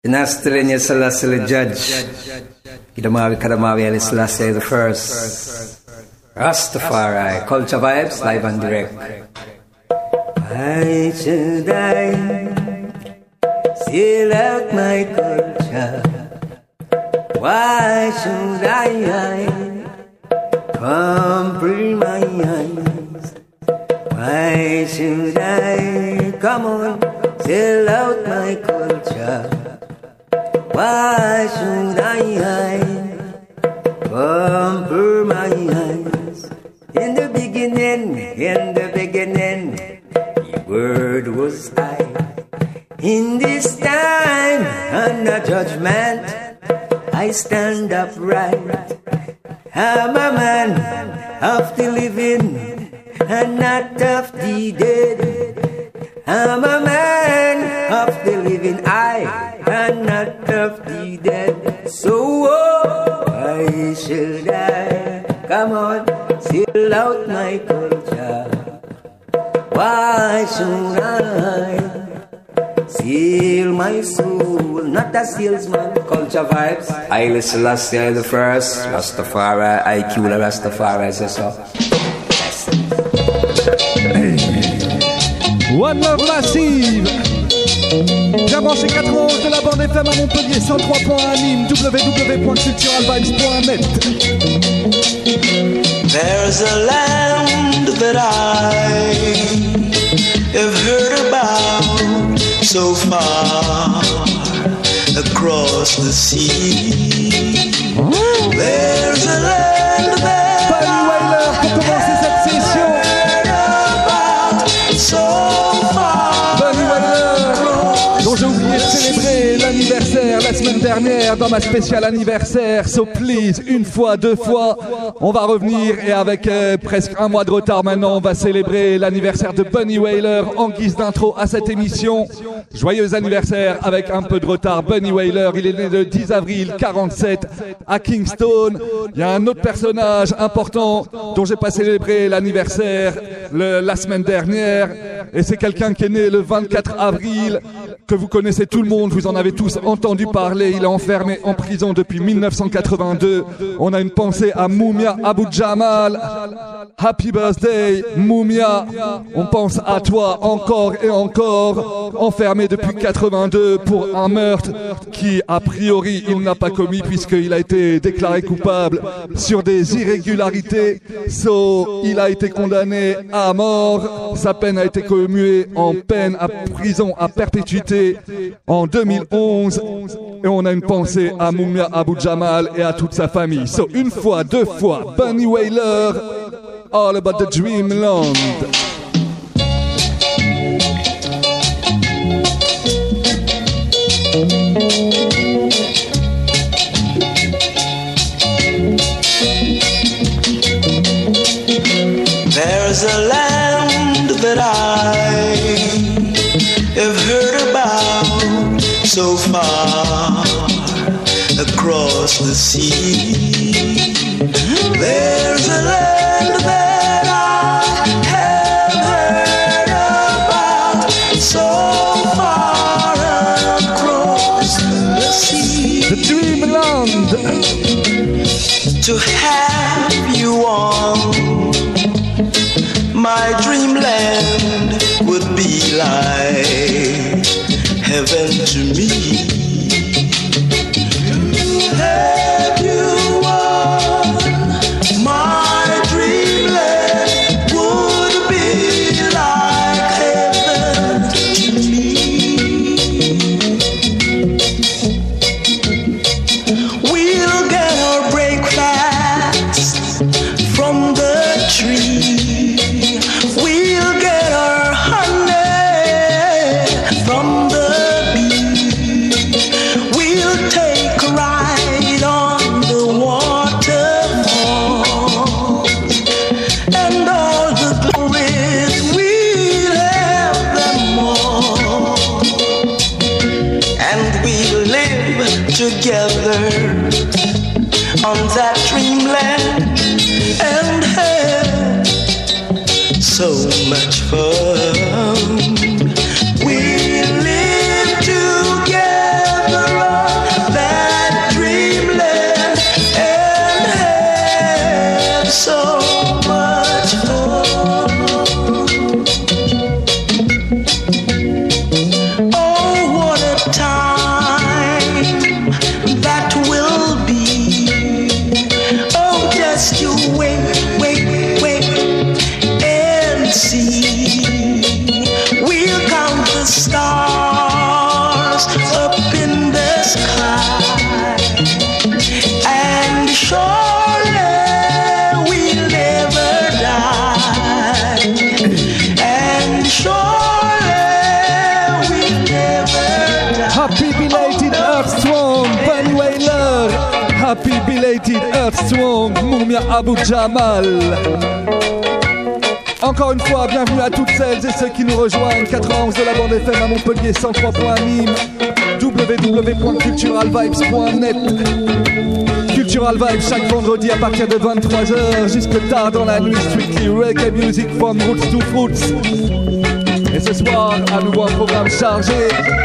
Dinastilenya Selassie the Judge, Kidamawi Kadamawi Ali Selassie the First, Rastafari, Culture Vibes, live and direct. Why should I seal out my culture? Why should I compromise? Why should I, come on, seal out my culture? Why should I compromise? In the beginning, the word was I. In this time, under judgment, I stand upright. I'm a man of the living and not of the dead. I'm a man of the living, I am not of the dead. So why should I, come on, seal out my culture? Why should I seal my soul? Not a salesman. Culture Vibes, Haile Selassie the First, Rastafari, IQ la Rastafari, c'est ça. One Love Massive. Bien branché 91 de la bande FM à Montpellier, 103.1 à Nîmes, www.culturalvibes.net. There's a land that I have heard about so far across the sea. There's a land that Bunny Wailer pour commencer cette session. Dont j'ai oublié de célébrer l'anniversaire la semaine dernière dans ma spéciale anniversaire. So please, une fois, deux fois, on va revenir et avec presque un mois de retard maintenant, on va célébrer l'anniversaire de Bunny Wailer en guise d'intro à cette émission. Joyeux anniversaire avec un peu de retard, Bunny Wailer. Il est né le 10 avril 47 à Kingston. Il y a un autre personnage important dont j'ai pas célébré l'anniversaire la semaine dernière. Et c'est quelqu'un qui est né le 24 avril, que vous connaissez tout le monde, vous en avez tous entendu parler. Il est enfermé en prison depuis 1982. On a une pensée à Mumia Abu Jamal. Happy birthday, Mumia. On pense à toi encore et encore. Enfermé depuis 82 pour un meurtre qui, a priori, il n'a pas commis puisqu'il a été déclaré coupable sur des irrégularités. Il a été condamné à mort. Sa peine a été commuée en peine à prison à perpétuité en 2011. Et on a une pensée à Mumia Abu Jamal et à toute sa famille. Une fois, deux fois, Bunny Wailer, All About the Dreamland. There's a land that I have heard about so far across the sea. There's a land that I have heard about so far across the sea. The Dreamland. To have you on my dreamland would be like heaven to me. Have you on my dreamland would be like heaven to me. We'll get our breakfast from the tree. We'll get our honey from the bee. We'll take a ride on the waterfall, and all the glories we'll have them all, and we'll live together on that dreamland and have so much fun. We live together sky, and surely we'll never die, and surely we'll never die. Happy belated Earth Strong, Bunny Wailer. Happy belated Earth Strong, Mumia Abu Jamal. Encore une fois, bienvenue à toutes celles et ceux qui nous rejoignent. 91 de la bande FM à Montpellier, 103.1 Nîmes, www.culturalvibes.net. Cultural Vibes chaque vendredi à partir de 23h jusque tard dans la nuit. Strictly reggae music from roots to fruits. Et ce soir, à nouveau un programme chargé.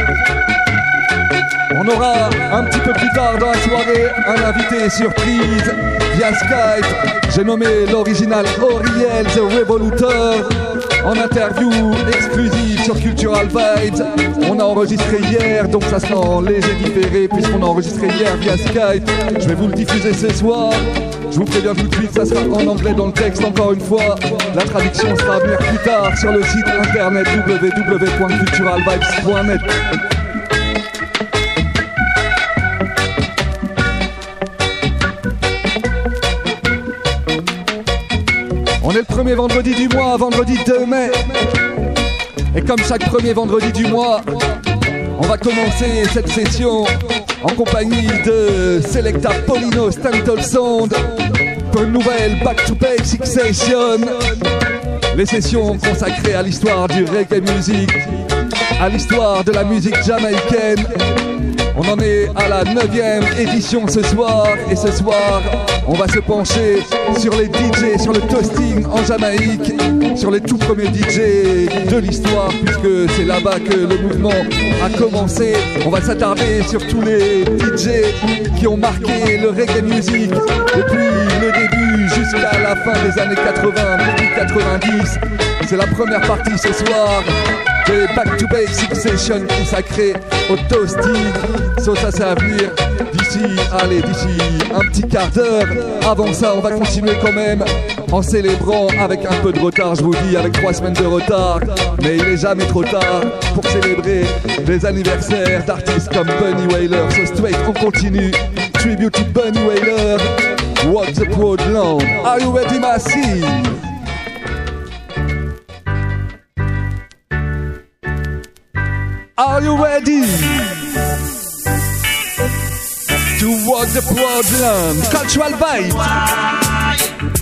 On aura un petit peu plus tard dans la soirée un invité surprise via Skype. J'ai nommé l'original Auriel The Revoluteur en interview exclusive sur Cultural Vibes. On a enregistré hier, donc ça sera en léger différé puisqu'on a enregistré hier via Skype. Je vais vous le diffuser ce soir. Je vous préviens tout de suite, ça sera en anglais dans le texte encore une fois. La traduction sera à venir plus tard sur le site internet www.culturalvibes.net. On est le premier vendredi du mois, vendredi 2 mai. Et comme chaque premier vendredi du mois, on va commencer cette session en compagnie de Selecta Polino Stanton Sound pour une nouvelle Back to Basics Session. Les sessions consacrées à l'histoire du reggae music, à l'histoire de la musique jamaïcaine. On en est à la 9e édition ce soir, et ce soir on va se pencher sur les DJ, sur le toasting en Jamaïque, sur les tout premiers DJ de l'histoire, puisque c'est là-bas que le mouvement a commencé. On va s'attarder sur tous les DJ qui ont marqué le reggae music depuis le début jusqu'à la fin des années 80, début 90. C'est la première partie ce soir des Back to Basics Session consacrée au toasting. So, ça c'est à venir d'ici un petit quart d'heure. Avant ça, on va continuer quand même en célébrant avec un peu de retard, je vous dis, avec 3 semaines de retard. Mais il est jamais trop tard pour célébrer les anniversaires d'artistes comme Bunny Wailer. So straight, on continue. Tribute to Bunny Wailer. Walk the Proud Land. Are you ready, Massive? Are you ready to walk the proud land? Cultural vibe. Why?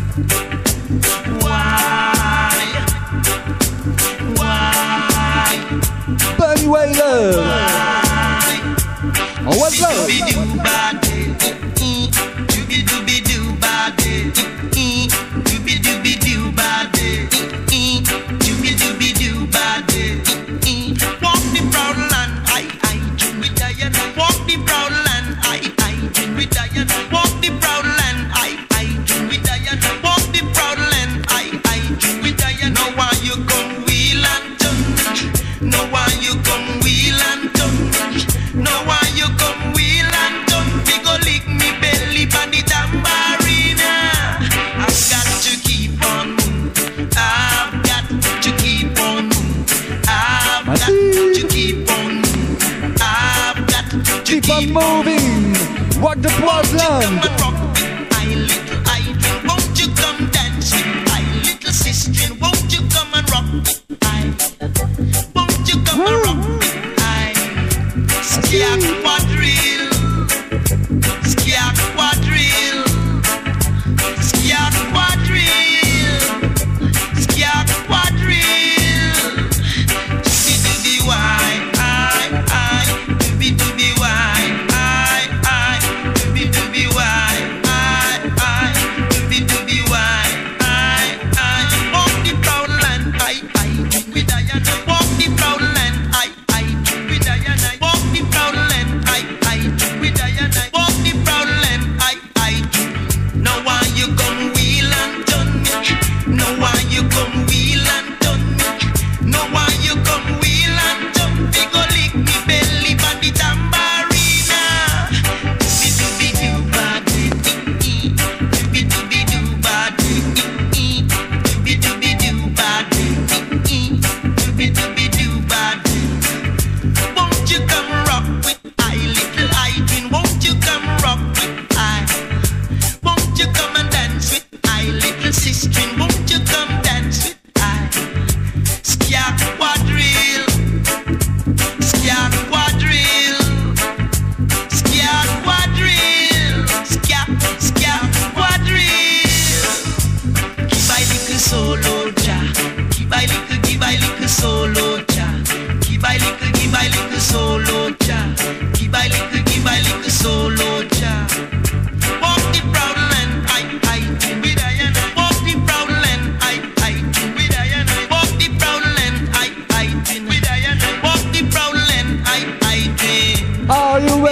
Bunny Wailer. On was love. Keep on moving, walk the proud land. Won't you come dance with my little sister? Won't you come and rock? Won't you come and rock? Skia quadrille, skia quadrille, skia quadrille, skia quadrille. Doobie why, doobie doobie why, doobie doobie why, doobie doobie why, walk the proud land, with Diana. Walk the proud land, with Diana. Walk the proud land,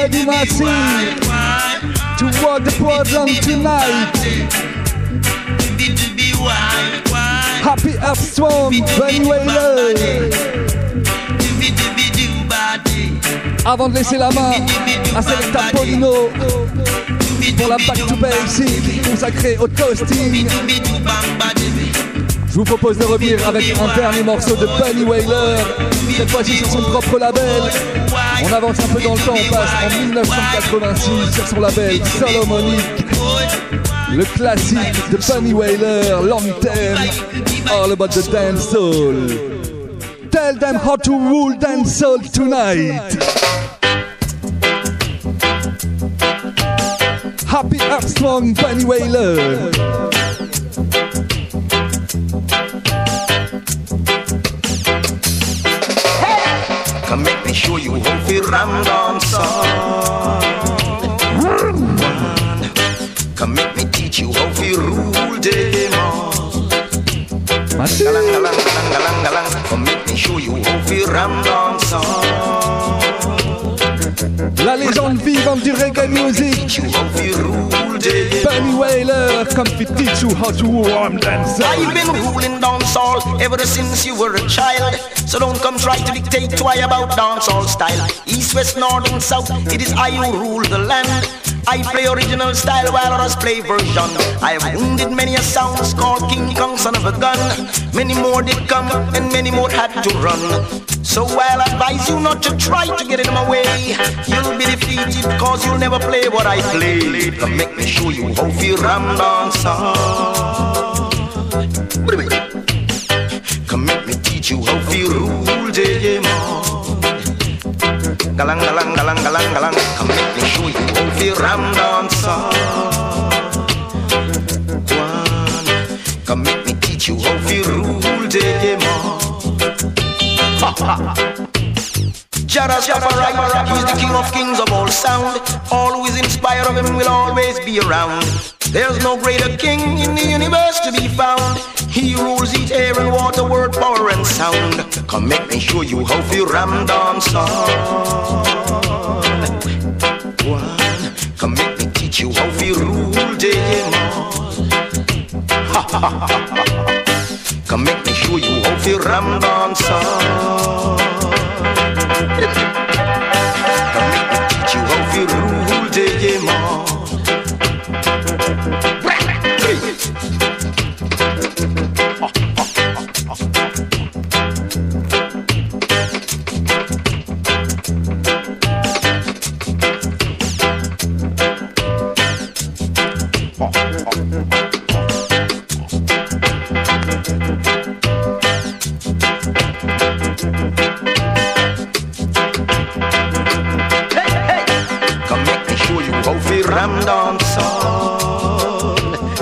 ready, Massive, to walk the problem tonight? Happy Armstrong, Bunny Wailer. Avant de laisser la main à Selecta Polino pour la Back to Basic consacrée au toasting, je vous propose de revenir avec un dernier morceau de Bunny Wailer, cette fois-ci sur son propre label. On avance un peu dans le temps, on passe en 1986 sur son label Solomonic. Le classique de Bunny Wailer, Long Term, all about the dancehall. Tell them how to rule dancehall tonight. Happy Armstrong, Bunny Wailer. Come make me show you how to ram dancehall. Come make me teach you how to rule them all. Galang, galang, galang, galang, galang. Come make me show you how to ram dancehall. La légende vivante du reggae music, Bunny Wailer, come to teach you how to warm dancehall. I've been ruling dancehall ever since you were a child. So don't come try to dictate to I about dancehall style. East, west, north and south, it is I who rule the land. I play original style while others play version. I have wounded many a sounds called King Kong, son of a gun. Many more did come and many more had to run. So I'll advise you not to try to get in my way. You'll be defeated cause you'll never play what I play. Come make me show you how to ram dancehall. What do you mean? Come make me teach you how to rule them all. Galang, galang, galang, galang, galang. Come make me show you how to ram dancehall. Come make me teach you how to rule them all. Jada Rastafari, he's the king of kings of all sound. All who is inspired of him will always be around. There's no greater king in the universe to be found. He rules heat, air and water, word, power and sound. Come make me show you how to ram dancehall. Come make me teach you how to rule them all. Come make me show you how to ram dancehall. Come make me teach you how to rule them all. Ram dancehall.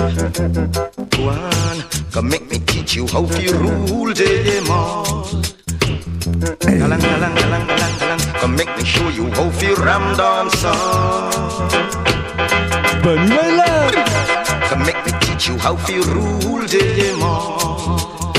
Come make me teach you how to rule them all. Galang, galang, galang, galang, galang. Come make me show you how to ram dancehall. Bunny Wailer. Come make me teach you how to rule them all.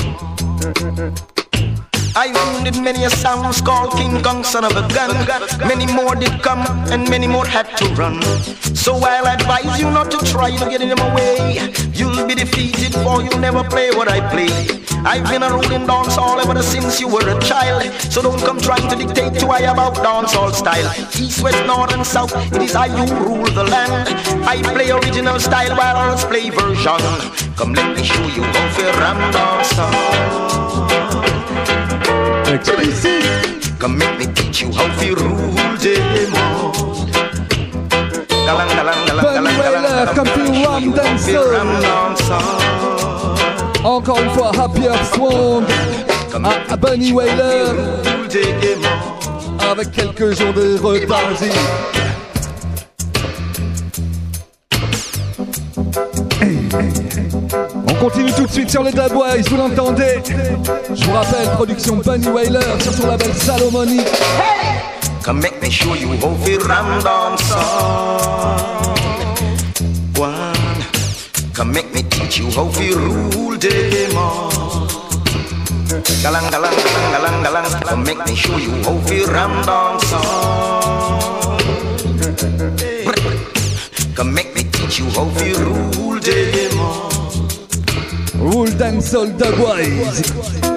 I wounded many a sounds called King Kong, son of a gun. Many more did come and many more had to run. So I'll advise you not to try to get in my way. You'll be defeated for you'll never play what I play. I've been a ruling dancehall ever since you were a child. So don't come trying to dictate to I about dancehall style. East, west, north and south, it is I who rule the land. I play original style while others play version. Come let me show you how to ram dancehall. Come make me teach you how to rule them all. Galang, galang, galang, galang, galang. Come to ram dancehall. Encore une fois, Happy Armstrong à Bunny Wailer avec quelques jours de retard. On continue tout de suite sur les Dubwise, vous l'entendez. Je vous rappelle, production Bunny Wailer sur son label Solomonic. Come make me show you how to ram dancehall. Come make me teach you how to rule them all. Galang, galang, galang, galang, galang. Come make me show you how to ram dancehall. Come make me teach you how to rule them all. Rule Dancehall Dubwise.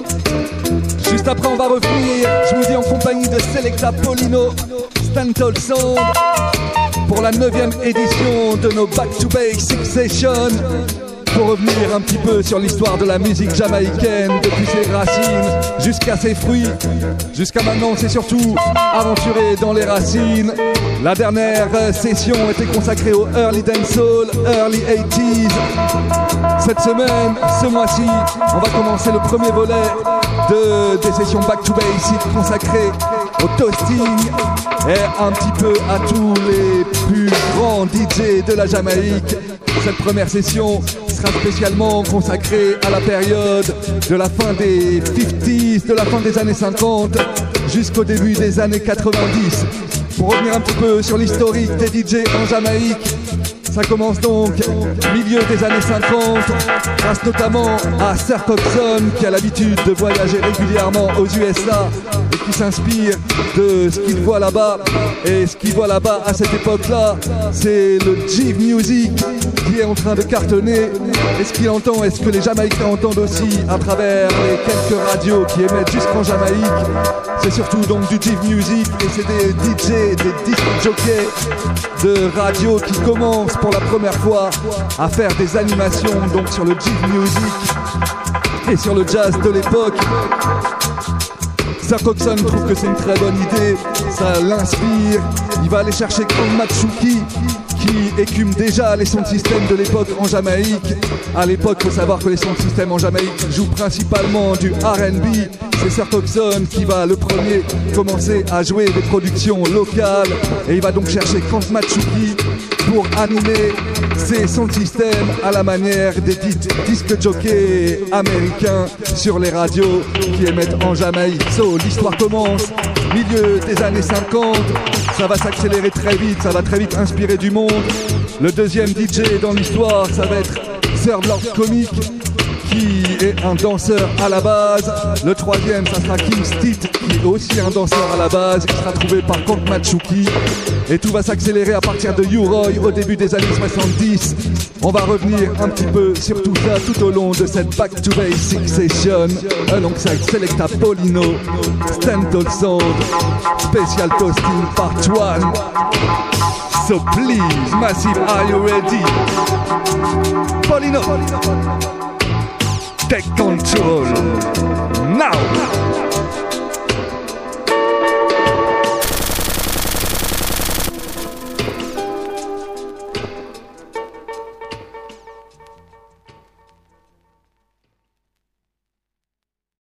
Juste après, on va revenir, je vous dis, en compagnie de Selecta Paulino, Stantol Sound, pour la 9e édition de nos Back to Basics Sessions. Pour revenir un petit peu sur l'histoire de la musique jamaïcaine, depuis ses racines jusqu'à ses fruits. Jusqu'à maintenant, c'est surtout aventuré dans les racines. La dernière session était consacrée au Early Dancehall, Early 80s. Cette semaine, ce mois-ci, on va commencer le premier volet des sessions Back to Basics consacrées au toasting et un petit peu à tous les plus grands DJ de la Jamaïque. Cette première session sera spécialement consacrée à la période de la fin des 50s, de la fin des années 50 jusqu'au début des années 90. Pour revenir un petit peu sur l'historique des DJ en Jamaïque, ça commence donc milieu des années 50, grâce notamment à Sir Coxsone qui a l'habitude de voyager régulièrement aux USA et qui s'inspire de ce qu'il voit là-bas. Et ce qu'il voit là-bas à cette époque-là, c'est le Jive Music qui est en train de cartonner. Et ce qu'il entend, et ce que les Jamaïcains entendent aussi à travers les quelques radios qui émettent jusqu'en Jamaïque, c'est surtout donc du Jive Music, et c'est des DJ, des disc jockeys de radio qui commencent pour la première fois à faire des animations donc sur le Jive Music et sur le jazz de l'époque. Sir Coxsone trouve que c'est une très bonne idée, ça l'inspire. Il va aller chercher Count Matsouki qui écume déjà les sons de système de l'époque en Jamaïque. À l'époque, il faut savoir que les sons de système en Jamaïque jouent principalement du R&B. C'est Sir Coxsone qui va le premier commencer à jouer des productions locales, et il va donc chercher Count Matsouki pour animer ces sons de système à la manière des disques jockeys américains sur les radios qui émettent en Jamaïque. So, l'histoire commence milieu des années 50, ça va s'accélérer très vite, ça va très vite inspirer du monde. Le deuxième DJ dans l'histoire, ça va être Sir Lord Comic, qui est un danseur à la base. Le troisième, ça sera King Steed, qui est aussi un danseur à la base, qui sera trouvé par Count Matsouki. Et tout va s'accélérer à partir de U-Roy au début des années 70. On va revenir un petit peu sur tout ça tout au long de cette Back to Basics Session, alongside Selecta Paulino, Stantol Sound, Special Toasting Part 1. So please, Massive, are you ready? Paulino, take control now.